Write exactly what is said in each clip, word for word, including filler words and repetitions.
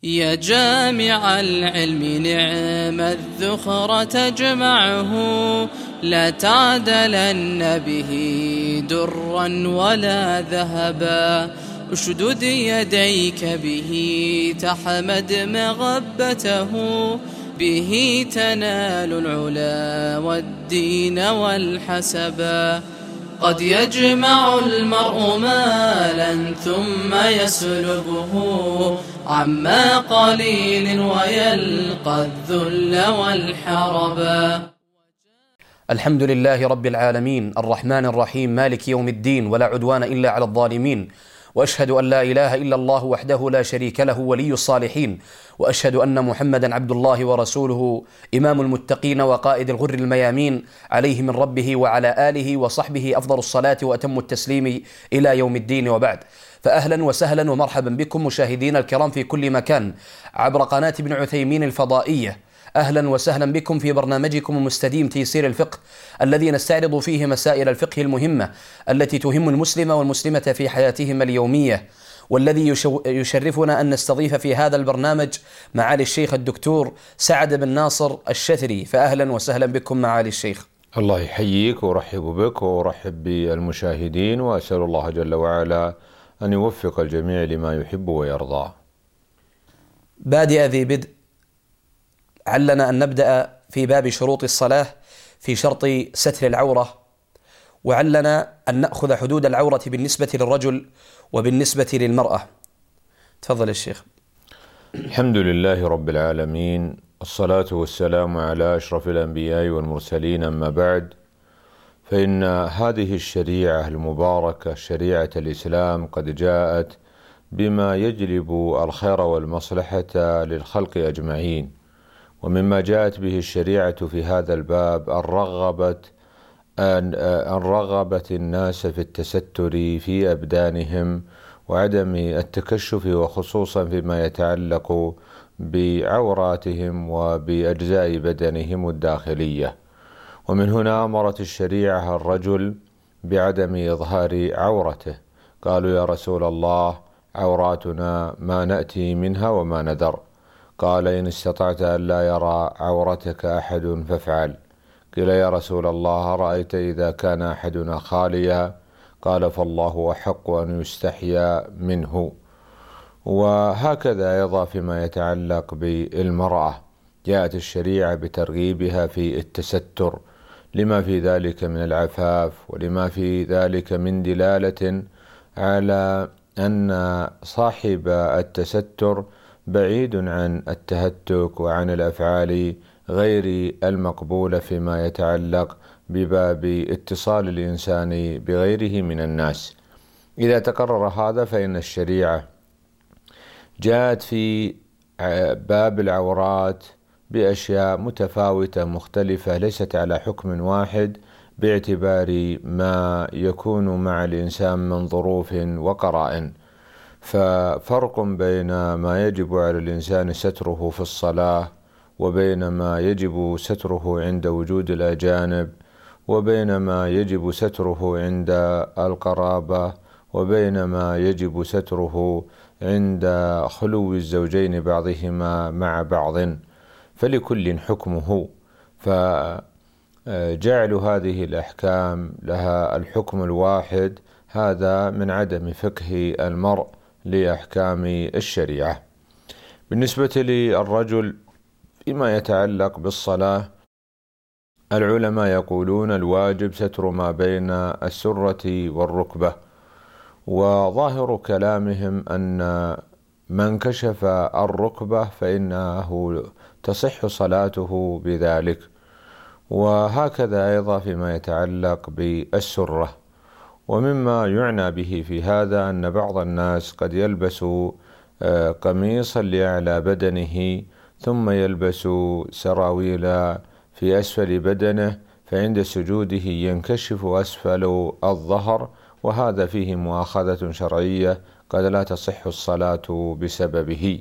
يا جامع العلم نعم الذخر تجمعه، لا تعدلن به درا ولا ذهبا. اشدد يديك به تحمد مغبته، به تنال العلا والدين والحسبا. قد يجمع المرء مالا ثم يسلبه عما قليل ويلقى الذل والحربا. الحمد لله رب العالمين الرحمن الرحيم مالك يوم الدين، ولا عدوان إلا على الظالمين. وأشهد أن لا إله إلا الله وحده لا شريك له ولي الصالحين، وأشهد أن محمدا عبد الله ورسوله إمام المتقين وقائد الغر الميامين، عليه من ربه وعلى آله وصحبه أفضل الصلاة وأتم التسليم إلى يوم الدين، وبعد. فأهلا وسهلا ومرحبا بكم مشاهدين الكرام في كل مكان عبر قناة ابن عثيمين الفضائية. أهلا وسهلا بكم في برنامجكم المستديم تيسير الفقه، الذي نستعرض فيه مسائل الفقه المهمة التي تهم المسلم والمسلمة في حياتهما اليومية، والذي يشرفنا أن نستضيف في هذا البرنامج معالي الشيخ الدكتور سعد بن ناصر الشثري. فأهلا وسهلا بكم معالي الشيخ. الله يحييك ورحب بك ورحب بالمشاهدين، وأسأل الله جل وعلا أن يوفق الجميع لما يحب ويرضى. بادئ ذي بدء، علنا أن نبدأ في باب شروط الصلاة في شرط ستر العورة، وعلنا أن نأخذ حدود العورة بالنسبة للرجل وبالنسبة للمرأة. تفضل الشيخ. الحمد لله رب العالمين، الصلاة والسلام على أشرف الأنبياء والمرسلين، أما بعد، فإن هذه الشريعة المباركة شريعة الإسلام قد جاءت بما يجلب الخير والمصلحة للخلق أجمعين. ومما جاءت به الشريعة في هذا الباب أن رغبت أن رغبت الناس في التستر في أبدانهم وعدم التكشف، وخصوصا فيما يتعلق بعوراتهم وبأجزاء بدنهم الداخلية. ومن هنا أمرت الشريعة الرجل بعدم إظهار عورته. قالوا يا رسول الله عوراتنا ما نأتي منها وما ندر. قال إن استطعت أن لا يرى عورتك أحد فافعل. قيل يا رسول الله رأيت إذا كان أحدنا خاليا؟ قال فالله أحق أن يستحيا منه. وهكذا أيضا فيما يتعلق بالمرأة جاءت الشريعة بترغيبها في التستر، لما في ذلك من العفاف، ولما في ذلك من دلالة على أن صاحب التستر بعيد عن التهتك وعن الأفعال غير المقبولة فيما يتعلق بباب اتصال الإنسان بغيره من الناس. إذا تقرر هذا فإن الشريعة جاءت في باب العورات بأشياء متفاوتة مختلفة، ليست على حكم واحد باعتبار ما يكون مع الإنسان من ظروف وقرائن. ففرق بين ما يجب على الإنسان ستره في الصلاة، وبين ما يجب ستره عند وجود الأجانب، وبين ما يجب ستره عند القرابة، وبين ما يجب ستره عند خلو الزوجين بعضهما مع بعض، فلكل حكمه. فجعل هذه الأحكام لها الحكم الواحد هذا من عدم فقه المرء لأحكام الشريعة. بالنسبة للرجل فيما يتعلق بالصلاة، العلماء يقولون الواجب ستر ما بين السرة والركبة، وظاهر كلامهم أن من كشف الركبة فإنه تصح صلاته بذلك. وهكذا أيضا فيما يتعلق بالسرة. ومما يعنى به في هذا أن بعض الناس قد يلبس قميصا لأعلى بدنه ثم يلبس سراويل في أسفل بدنه، فعند سجوده ينكشف أسفل الظهر، وهذا فيه مؤاخذة شرعية قد لا تصح الصلاة بسببه.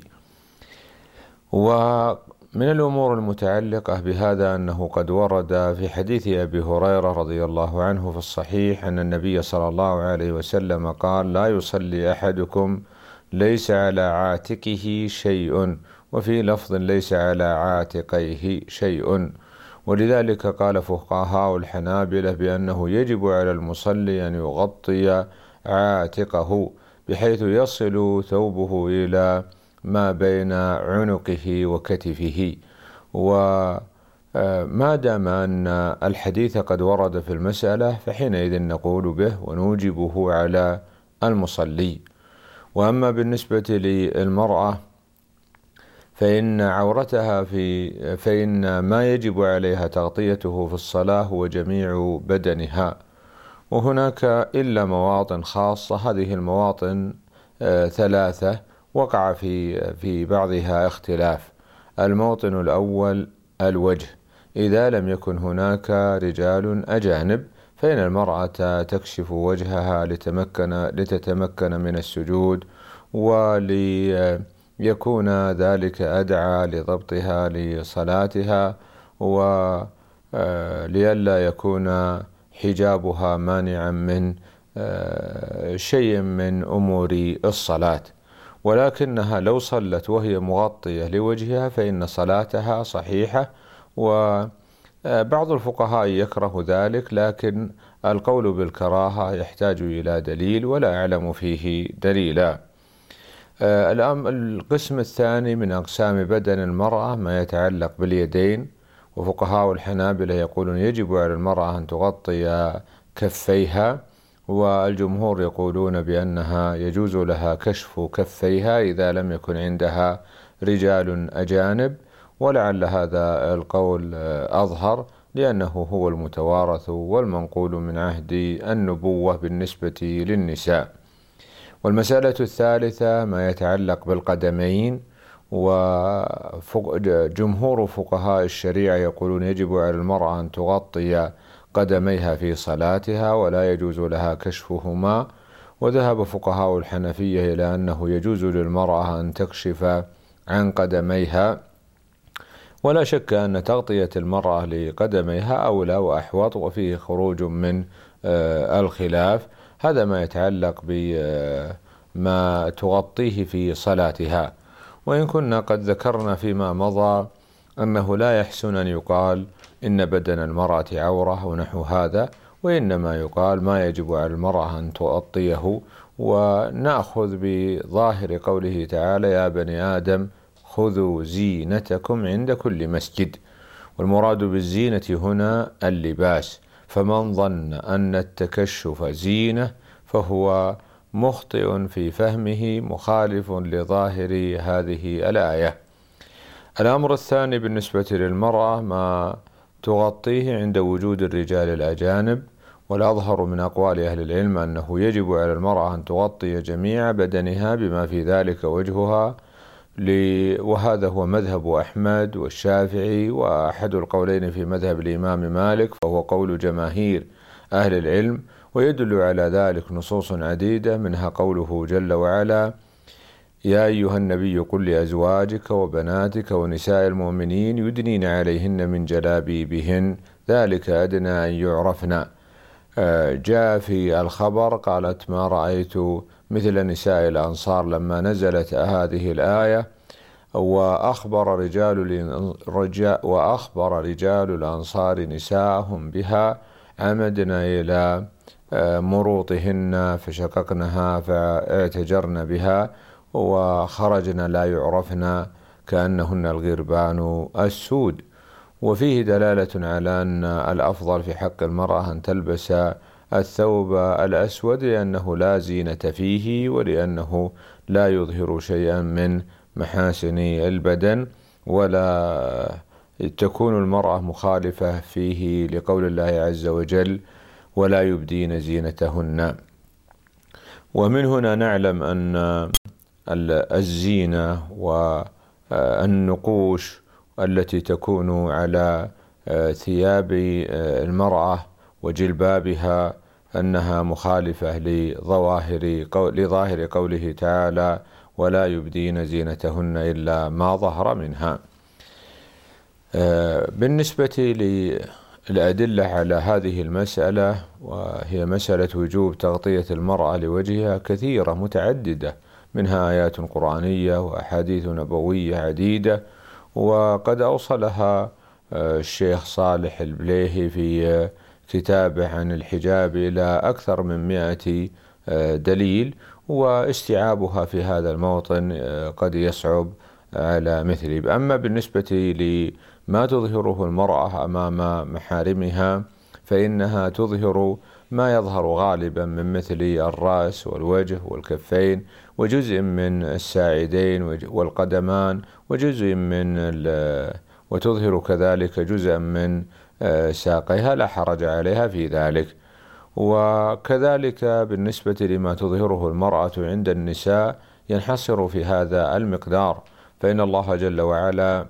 ومن الأمور المتعلقة بهذا أنه قد ورد في حديث أبي هريرة رضي الله عنه في الصحيح أن النبي صلى الله عليه وسلم قال لا يصلي أحدكم ليس على عاتقه شيء، وفي لفظ ليس على عاتقيه شيء. ولذلك قال فقهاء الحنابلة بأنه يجب على المصلي أن يغطي عاتقه بحيث يصل ثوبه إلى ما بين عنقه وكتفه. وما دام أن الحديث قد ورد في المسألة فحينئذ نقول به ونوجبه على المصلي. وأما بالنسبة للمرأة فإن عورتها في فإن ما يجب عليها تغطيته في الصلاة هو جميع بدنها، وهناك إلا مواطن خاصة. هذه المواطن ثلاثة وقع في في بعضها اختلاف. الموطن الأول الوجه، إذا لم يكن هناك رجال أجانب فإن المرأة تكشف وجهها لتمكن لتتمكن من السجود، وليكون ذلك أدعى لضبطها لصلاتها، ولئلا يكون حجابها مانعا من شيء من أمور الصلاة. ولكنها لو صلت وهي مغطية لوجهها فإن صلاتها صحيحة، وبعض الفقهاء يكره ذلك، لكن القول بالكراهة يحتاج إلى دليل ولا أعلم فيه دليلا. القسم الثاني من أقسام بدن المرأة ما يتعلق باليدين، وفقهاء الحنابلة يقولون يجب على المرأة أن تغطي كفيها، والجمهور يقولون بأنها يجوز لها كشف كفيها إذا لم يكن عندها رجال أجانب، ولعل هذا القول أظهر لأنه هو المتوارث والمنقول من عهد النبوة بالنسبة للنساء. والمسألة الثالثة ما يتعلق بالقدمين، وجمهور فقهاء الشريعة يقولون يجب على المرأة أن تغطي قدميها في صلاتها ولا يجوز لها كشفهما. وذهب فقهاء الحنفية إلى أنه يجوز للمرأة أن تكشف عن قدميها، ولا شك أن تغطية المرأة لقدميها أولى وأحوط، وفيه خروج من الخلاف. هذا ما يتعلق بما تغطيه في صلاتها. وإن كنا قد ذكرنا فيما مضى أنه لا يحسن أن يقال إن بدن المرأة عورة ونحو هذا، وإنما يقال ما يجب على المرأة أن تغطيه، ونأخذ بظاهر قوله تعالى يا بني آدم خذوا زينتكم عند كل مسجد. والمراد بالزينة هنا اللباس، فمن ظن أن التكشف زينة فهو مخطئ في فهمه مخالف لظاهر هذه الآية. الأمر الثاني بالنسبة للمرأة ما تغطيه عند وجود الرجال الأجانب، والأظهر من أقوال أهل العلم أنه يجب على المرأة أن تغطي جميع بدنها بما في ذلك وجهها، وهذا هو مذهب أحمد والشافعي، وأحد القولين في مذهب الإمام مالك فهو قول جماهير أهل العلم. ويدل على ذلك نصوص عديدة، منها قوله جل وعلا يا أيها النبي قل لأزواجك وبناتك ونساء المؤمنين يدنين عليهن من جلابيبهن ذلك أدنى أن يعرفن. جاء في الخبر قالت ما رأيت مثل نساء الأنصار لما نزلت هذه الآية، وأخبر رجال وأخبر رجال الأنصار نساءهم بها عمدنا إلى مروطهن فشققنها فاعتجرن بها وخرجن لا يعرفن كأنهن الغربان السود. وفيه دلالة على أن الأفضل في حق المرأة أن تلبس الثوب الأسود لأنه لا زينة فيه، ولأنه لا يظهر شيئا من محاسن البدن، ولا تكون المرأة مخالفة فيه لقول الله عز وجل ولا يبدين زينتهن. ومن هنا نعلم أن الزينة والنقوش التي تكون على ثياب المرأة وجلبابها أنها مخالفة لظواهر لظاهر قوله تعالى ولا يبدين زينتهن إلا ما ظهر منها. بالنسبة للأدلة على هذه المسألة، وهي مسألة وجوب تغطية المرأة لوجهها، كثيرة متعددة، منها آيات قرآنية وأحاديث نبوية عديدة، وقد أوصلها الشيخ صالح البليهي في كتابه عن الحجاب إلى أكثر من مئة دليل، واستيعابها في هذا الموطن قد يصعب على مثلي. أما بالنسبة لما تظهره المرأة أمام محارمها فإنها تظهر ما يظهر غالبا من مثل الرأس والوجه والكفين وجزء من الساعدين والقدمان وجزء من وتظهر كذلك جزءا من ساقيها، لا حرج عليها في ذلك. وكذلك بالنسبة لما تظهره المرأة عند النساء ينحصر في هذا المقدار، فإن الله جل وعلا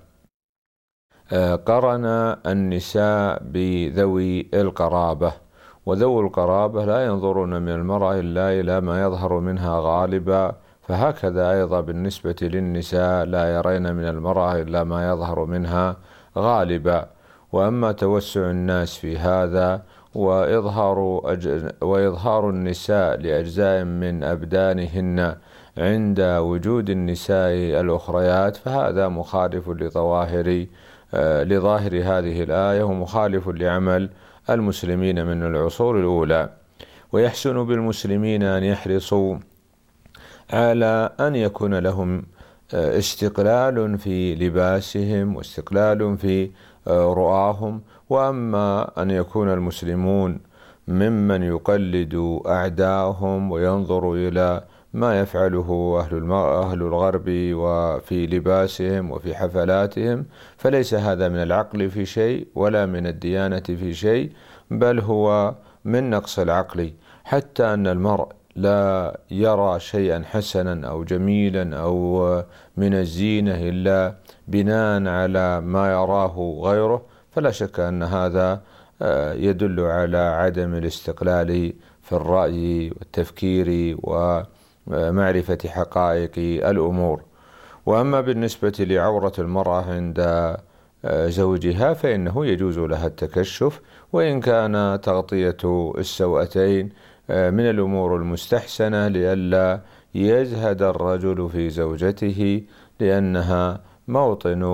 قرن النساء بذوي القرابة، وذوي القرابة لا ينظرون من المرأة إلا إلى ما يظهر منها غالبا، فهكذا أيضا بالنسبة للنساء لا يرين من المرأة إلا ما يظهر منها غالبا. وأما توسع الناس في هذا وإظهار, أج... وإظهار النساء لأجزاء من أبدانهن عند وجود النساء الأخريات فهذا مخالف لظواهر لظاهر هذه الآية ومخالف لعمل المسلمين من العصور الأولى. ويحسن بالمسلمين أن يحرصوا على أن يكون لهم استقلال في لباسهم واستقلال في رؤاهم، وأما أن يكون المسلمون ممن يقلد أعداءهم وينظر إلى ما يفعله أهل, أهل الغرب وفي لباسهم وفي حفلاتهم فليس هذا من العقل في شيء ولا من الديانة في شيء، بل هو من نقص العقل، حتى أن المرء لا يرى شيئا حسنا أو جميلا أو من الزينة إلا بناء على ما يراه غيره، فلا شك أن هذا يدل على عدم الاستقلال في الرأي والتفكير ومعرفة حقائق الأمور. وأما بالنسبة لعورة المرأة عند زوجها فإنه يجوز لها التكشف، وإن كان تغطية السوأتين من الأمور المستحسنة لئلا يزهد الرجل في زوجته، لأنها موطن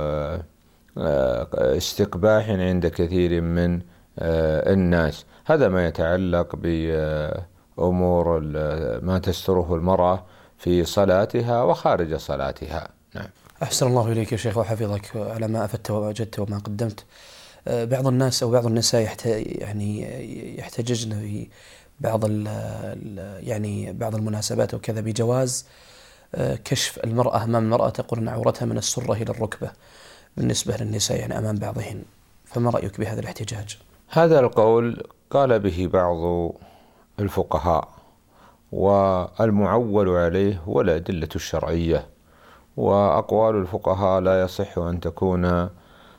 استقباح عند كثير من الناس. هذا ما يتعلق بأمور ما تستره المرأة في صلاتها وخارج صلاتها. نعم. أحسن الله إليك يا شيخ وحفظك على ما أفدت ووجدت وما قدمت. بعض الناس أو بعض النساء يحت يعني يحتججن في بعض يعني بعض المناسبات وكذا بجواز كشف المرأة أمام المرأة، تقول أن عورتها من السرة إلى الركبة بالنسبة للنساء يعني أمام بعضهن، فما رأيك بهذا الاحتجاج؟ هذا القول قال به بعض الفقهاء، والمعول عليه هو الأدلة الشرعية، وأقوال الفقهاء لا يصح أن تكون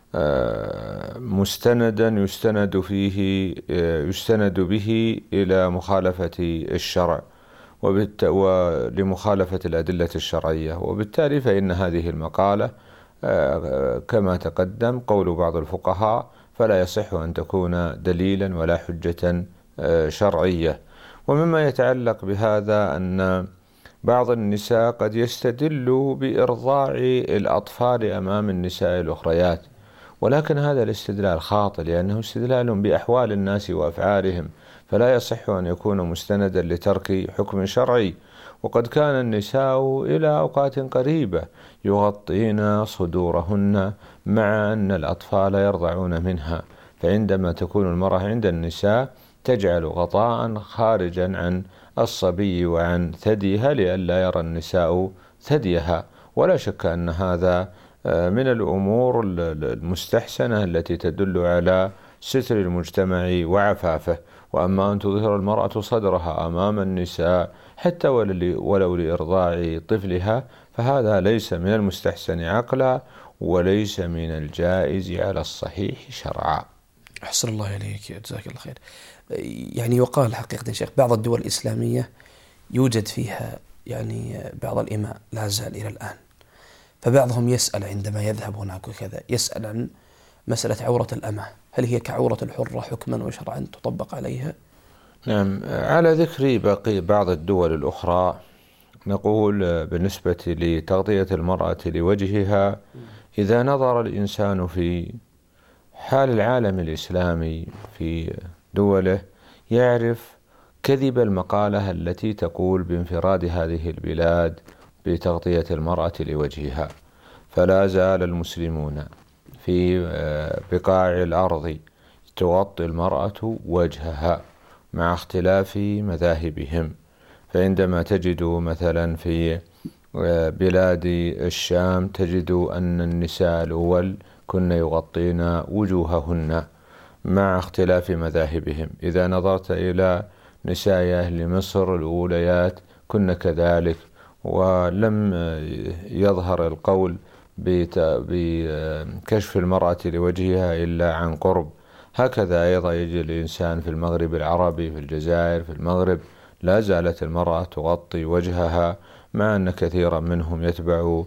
مستندا يستند فيه يستند به إلى مخالفة الشرع ولمخالفة الأدلة الشرعية، وبالتالي فإن هذه المقالة كما تقدم قول بعض الفقهاء فلا يصح أن تكون دليلا ولا حجة شرعية. ومما يتعلق بهذا أن بعض النساء قد يستدل بإرضاع الأطفال أمام النساء الأخريات، ولكن هذا الاستدلال خاطئ لأنه استدلال بأحوال الناس وأفعالهم، فلا يصح أن يكون مستندا لترك حكم شرعي. وقد كان النساء إلى أوقات قريبة يغطين صدورهن مع أن الأطفال يرضعون منها، فعندما تكون المرأة عند النساء تجعل غطاء خارجا عن الصبي وعن ثديها لئلا يرى النساء ثديها، ولا شك أن هذا من الأمور المستحسنة التي تدل على ستر المجتمع وعفافه. وأما أن تظهر المرأة صدرها أمام النساء حتى ولو لإرضاع طفلها فهذا ليس من المستحسن عقلا وليس من الجائز على الصحيح شرعا. أحسن الله إليك، جزاك الله خير. يعني يقال حقيقة شيخ بعض الدول الإسلامية يوجد فيها يعني بعض الإماء لا زال إلى الآن، فبعضهم يسأل عندما يذهب هناك وكذا يسأل عن مسألة عورة الأمة، هل هي كعورة الحرة حكما وشرعا تطبق عليها؟ نعم، على ذكر باقي بعض الدول الأخرى نقول بالنسبة لتغطية المرأة لوجهها، إذا نظر الإنسان في حال العالم الإسلامي في دوله يعرف كذب المقالة التي تقول بانفراد هذه البلاد بتغطية المرأة لوجهها. فلا زال المسلمون في بقاع الأرض تغطي المرأة وجهها مع اختلاف مذاهبهم. فعندما تجد مثلا في بلاد الشام تجد أن النساء الأول كن يغطين وجوههن مع اختلاف مذاهبهم. إذا نظرت إلى نساء أهل مصر الأوليات كن كذلك، ولم يظهر القول بكشف المرأة لوجهها إلا عن قرب. هكذا أيضا يجد الإنسان في المغرب العربي، في الجزائر، في المغرب لا زالت المرأة تغطي وجهها، مع أن كثيرا منهم يتبع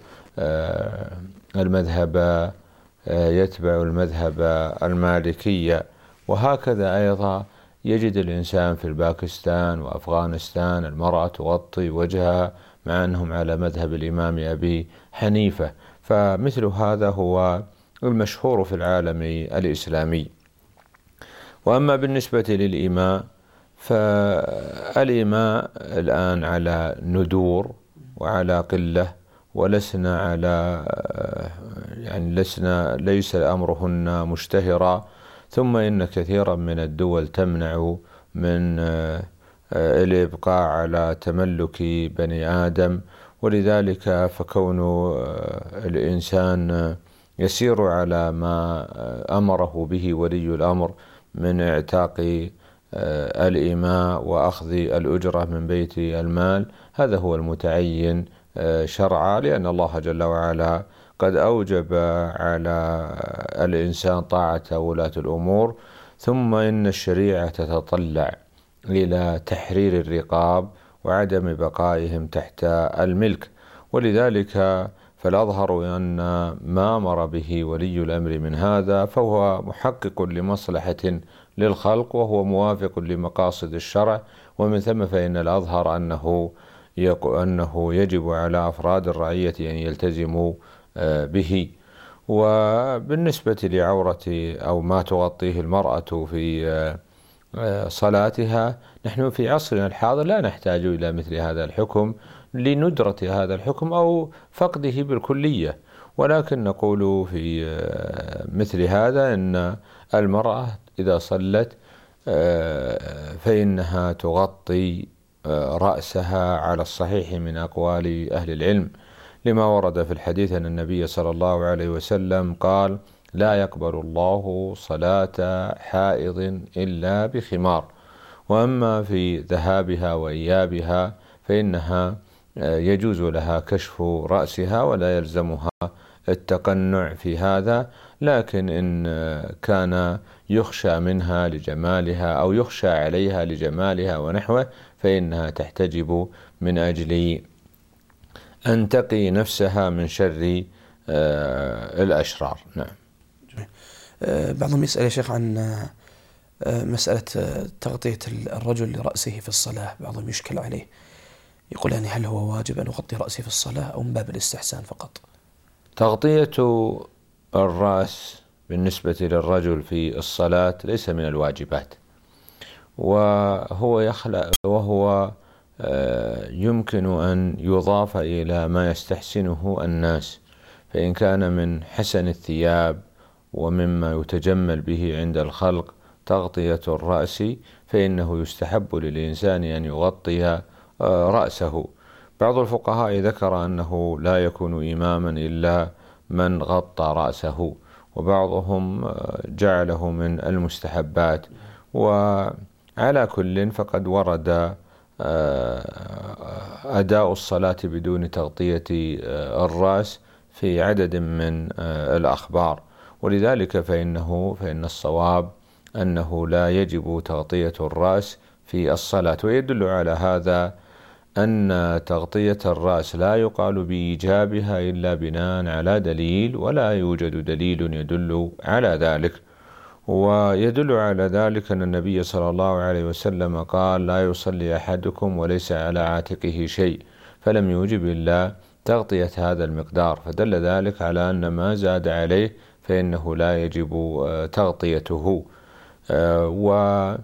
المذهب يتبع المذهب المالكية. وهكذا أيضا يجد الإنسان في الباكستان وأفغانستان المرأة تغطي وجهها مع أنهم على مذهب الإمام أبي حنيفة. فمثل هذا هو المشهور في العالم الإسلامي. وأما بالنسبة للإماء، فالإماء الآن على ندور وعلى قلة، ولسنا على يعني لسنا ليس أمرهن مشتهرا. ثم إن كثيرا من الدول تمنع من الإبقاء على تملك بني آدم، ولذلك فكون الإنسان يسير على ما أمره به ولي الأمر من اعتاق الإماء وأخذ الأجرة من بيت المال، هذا هو المتعين شرعا، لأن الله جل وعلا قد أوجب على الإنسان طاعة ولاة الأمور. ثم إن الشريعة تتطلع إلى تحرير الرقاب وعدم بقائهم تحت الملك، ولذلك فالأظهر أن ما أمر به ولي الأمر من هذا فهو محقق لمصلحة للخلق وهو موافق لمقاصد الشرع. ومن ثم فإن الأظهر أنه أنه يجب على أفراد الرعية أن يلتزموا به. وبالنسبة لعورة أو ما تغطيه المرأة في صلاتها، نحن في عصرنا الحاضر لا نحتاج إلى مثل هذا الحكم لندرة هذا الحكم أو فقده بالكلية، ولكن نقول في مثل هذا أن المرأة إذا صلت فإنها تغطي رأسها على الصحيح من أقوال أهل العلم، لما ورد في الحديث أن النبي صلى الله عليه وسلم قال: لا يقبل الله صلاة حائض إلا بخمار. وأما في ذهابها وإيابها فإنها يجوز لها كشف رأسها ولا يلزمها التقنع في هذا، لكن إن كان يخشى منها لجمالها أو يخشى عليها لجمالها ونحوه فإنها تحتجب من أجل أن تقي نفسها من شر الأشرار. نعم. بعضهم يسأل يا شيخ عن مسألة تغطية الرجل لرأسه في الصلاة، بعضهم يشكل عليه يقول يعني هل هو واجب أن يغطي رأسه في الصلاة أو من باب الاستحسان فقط؟ تغطية الرأس بالنسبة للرجل في الصلاة ليس من الواجبات، وهو يخلق وهو يمكن أن يضاف إلى ما يستحسنه الناس، فإن كان من حسن الثياب ومما يتجمل به عند الخلق تغطية الرأس فإنه يستحب للإنسان أن يغطي رأسه. بعض الفقهاء ذكر أنه لا يكون إماما إلا من غطى رأسه، وبعضهم جعله من المستحبات. وعلى كل فقد ورد أداء الصلاة بدون تغطية الرأس في عدد من الأخبار، ولذلك فإنه فإن الصواب أنه لا يجب تغطية الرأس في الصلاة. ويدل على هذا أن تغطية الرأس لا يقال بإيجابها إلا بناء على دليل، ولا يوجد دليل يدل على ذلك. ويدل على ذلك أن النبي صلى الله عليه وسلم قال: لا يصلي أحدكم وليس على عاتقه شيء، فلم يوجب إلا تغطية هذا المقدار، فدل ذلك على أن ما زاد عليه فإنه لا يجب تغطيته. وكون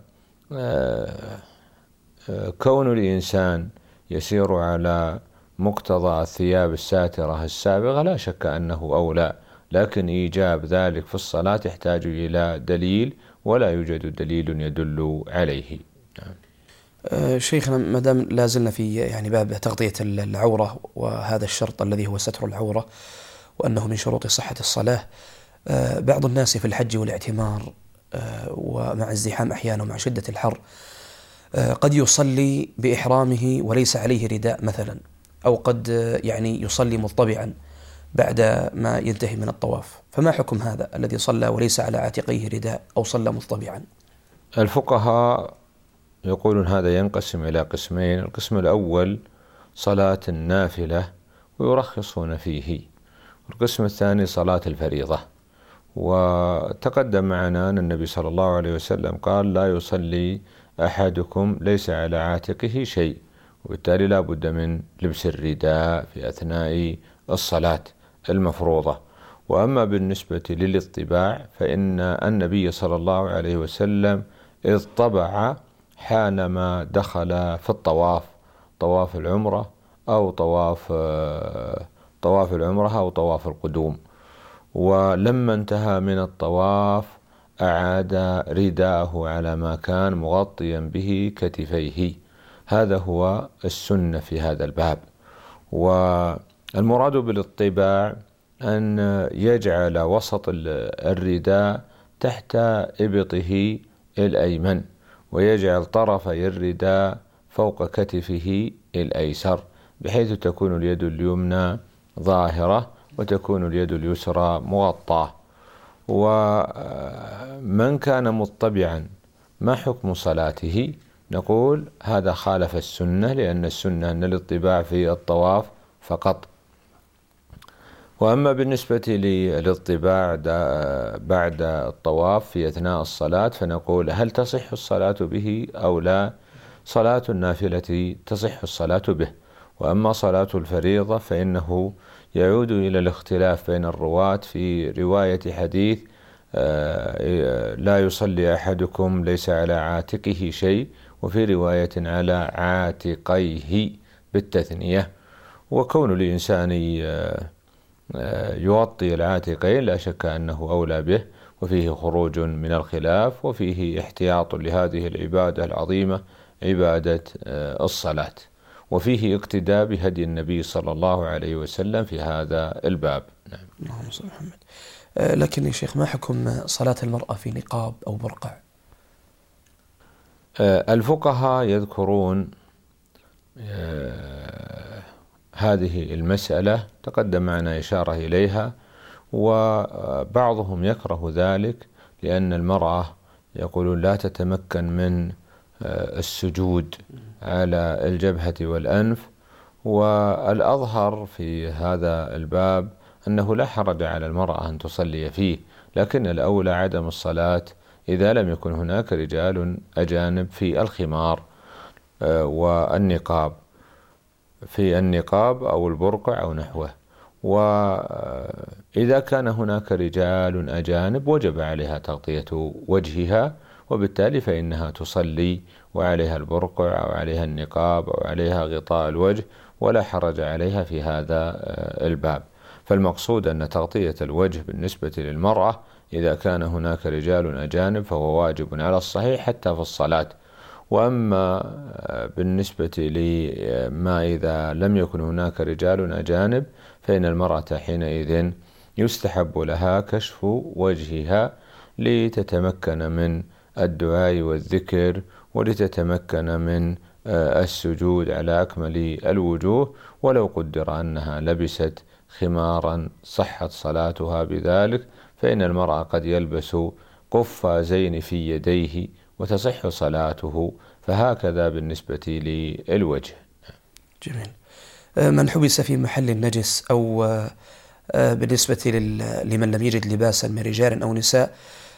الإنسان يسير على مقتضى الثياب الساترة السابغة لا شك أنه أولى، لكن إيجاب ذلك في الصلاة يحتاج إلى دليل، ولا يوجد دليل يدل عليه. أه شيخنا، ما دام لازلنا في يعني باب تغطية العورة وهذا الشرط الذي هو ستر العورة وأنه من شروط صحة الصلاة، أه بعض الناس في الحج والاعتمار أه ومع الزحام أحيانا ومع شدة الحر أه قد يصلي بإحرامه وليس عليه رداء مثلا، أو قد يعني يصلي مضطبعا بعد ما ينتهي من الطواف، فما حكم هذا الذي صلى وليس على عاتقيه رداء أو صلى مضطبعا؟ الفقهاء يقولون هذا ينقسم إلى قسمين. القسم الأول صلاة النافلة ويرخصون فيه، والقسم الثاني صلاة الفريضة. وتقدم معنا أن النبي صلى الله عليه وسلم قال لا يصلي أحدكم ليس على عاتقه شيء، وبالتالي لا بد من لبس الرداء في أثناء الصلاة المفروضة. وأما بالنسبة للاطباع فإن النبي صلى الله عليه وسلم اطبع حينما دخل في الطواف، طواف العمرة أو طواف طواف العمرة أو طواف القدوم، ولما انتهى من الطواف أعاد رداءه على ما كان مغطيا به كتفيه. هذا هو السنة في هذا الباب. والمراد بالاطباع أن يجعل وسط الرداء تحت إبطه الأيمن، ويجعل طرفي الرداء فوق كتفه الأيسر، بحيث تكون اليد اليمنى ظاهرة وتكون اليد اليسرى مغطاة. ومن كان مطبعا ما حكم صلاته؟ نقول هذا خالف السنة، لأن السنة أن الاطباع في الطواف فقط. وأما بالنسبة للاطباع بعد الطواف في أثناء الصلاة فنقول هل تصح الصلاة به أو لا؟ صلاة النافلة تصح الصلاة به، وأما صلاة الفريضة فإنه يعود إلى الاختلاف بين الرواة في رواية حديث لا يصلي أحدكم ليس على عاتقه شيء، وفي رواية على عاتقيه بالتثنية. وكون الإنسان يغطي العاتقين لا شك أنه أولى به، وفيه خروج من الخلاف، وفيه احتياط لهذه العبادة العظيمة عبادة الصلاة، وفيه اقتداء بهدي النبي صلى الله عليه وسلم في هذا الباب. نعم. اللهم صل على محمد. لكن يا شيخ، ما حكم صلاة المرأة في نقاب أو برقع؟ الفقهاء يذكرون هذه المسألة، تقدم معنا إشارة إليها، وبعضهم يكره ذلك لأن المرأة يقولون لا تتمكن من السجود على الجبهة والأنف. والأظهر في هذا الباب أنه لا حرج على المرأة أن تصلي فيه، لكن الأولى عدم الصلاة إذا لم يكن هناك رجال أجانب في الخمار والنقاب، في النقاب أو البرقع أو نحوه. وإذا كان هناك رجال أجانب وجب عليها تغطية وجهها، وبالتالي فإنها تصلي وعليها البرقع أو عليها النقاب أو عليها غطاء الوجه، ولا حرج عليها في هذا الباب. فالمقصود أن تغطية الوجه بالنسبة للمرأة إذا كان هناك رجال أجانب فهو واجب على الصحيح حتى في الصلاة. وأما بالنسبة لما إذا لم يكن هناك رجال أجانب فإن المرأة حينئذ يستحب لها كشف وجهها لتتمكن من الدعاء والذكر، ولتتمكن من السجود على أكمل الوجوه. ولو قدر أنها لبست خمارا صحت صلاتها بذلك، فإن المرأة قد يلبس قفازين في يديه وتصح صلاته، فهكذا بالنسبة للوجه. جميل. من حبس في محل النجس أو بالنسبة لمن لم يجد لباسا من رجال أو نساء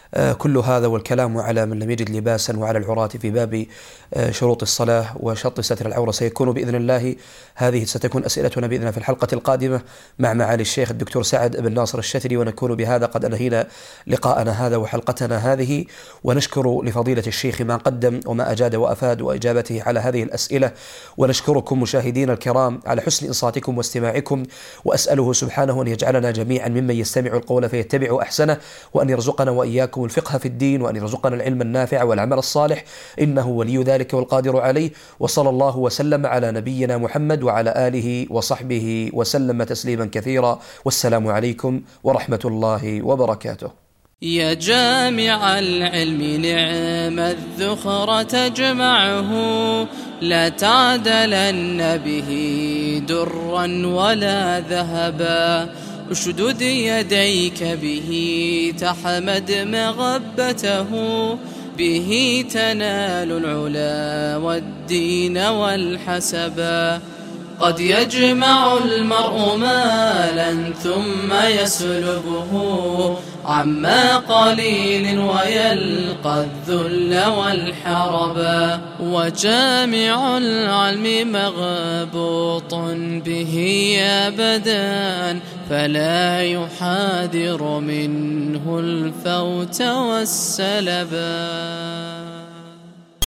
كل هذا والكلام على من لم يجد لباسا وعلى العراة في باب شروط الصلاة وشرط ستر العورة سيكون بإذن الله، هذه ستكون أسئلتنا بإذن الله في الحلقة القادمة مع معالي الشيخ الدكتور سعد بن ناصر الشتري. ونكون بهذا قد أنهينا لقاءنا هذا وحلقتنا هذه، ونشكر لفضيلة الشيخ ما قدم وما أجاد وأفاد وإجابته على هذه الأسئلة، ونشكركم مشاهدين الكرام على حسن إنصاتكم واستماعكم، وأسأله سبحانه أن يجعلنا جميعا ممن يستمع القول فيتبع أحسنه، وأن يرزقنا وإياكم الفقه في الدين، وأن يرزقنا العلم النافع والعمل الصالح، إنه ولي ذلك والقادر عليه. وصلى الله وسلم على نبينا محمد وعلى آله وصحبه وسلم تسليما كثيرا، والسلام عليكم ورحمة الله وبركاته. يا جامع العلم نعم الذخر تجمعه، لا تعدلن به درا ولا ذهبا، اشدد يديك به تحمد مغبته، به تنال العلا والدين والحسبا. قد يجمع المرء مالا ثم يسلبه عما قليل ويلقى الذل والحربا، وجامع العلم مغبوط به أبدا، فلا يحاذر منه الفوت والسلبا.